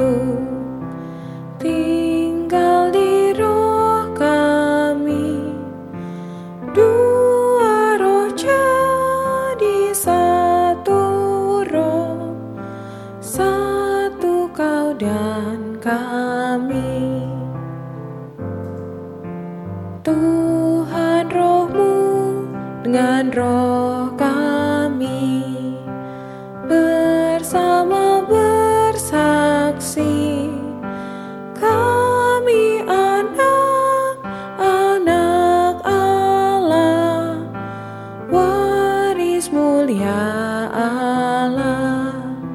tinggal di roh kami, dua roh jadi satu roh, satu Kau dan kami. Tuhan, Roh-Mu dengan roh kami bersama bersaksi, kami anak-anak Allah, waris mulia Allah.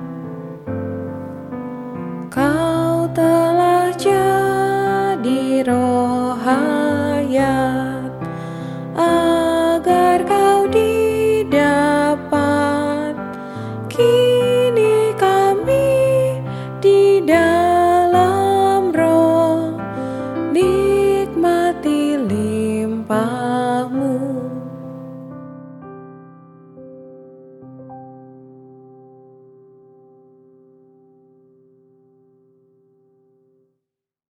Kau telah jadi roh hayat, agar Kau didapat. Kini kami di dalam